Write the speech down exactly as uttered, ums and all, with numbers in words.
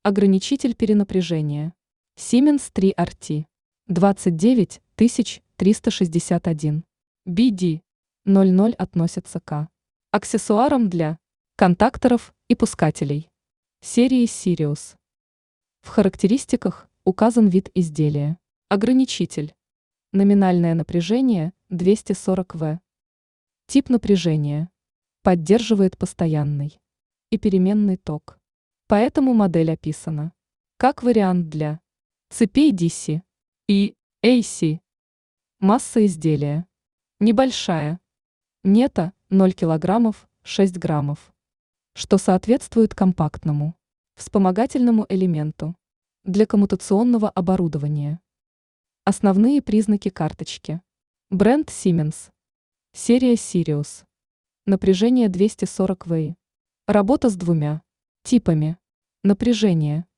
Ограничитель перенапряжения. Siemens три эр ти. двадцать девять тысяч триста шестьдесят один. би ди ноль ноль относится к аксессуарам для контакторов и пускателей серии Sirius. В характеристиках указан вид изделия. Ограничитель. Номинальное напряжение двести сорок вольт. Тип напряжения. Поддерживает постоянный и переменный ток. Поэтому модель описана как вариант для цепей ди си и эй си. Масса изделия небольшая. Нето ноль килограммов шесть граммов, что соответствует компактному вспомогательному элементу для коммутационного оборудования. Основные признаки карточки. Бренд Siemens. Серия Sirius. Напряжение двести сорок вольт. Работа с двумя типами напряжения.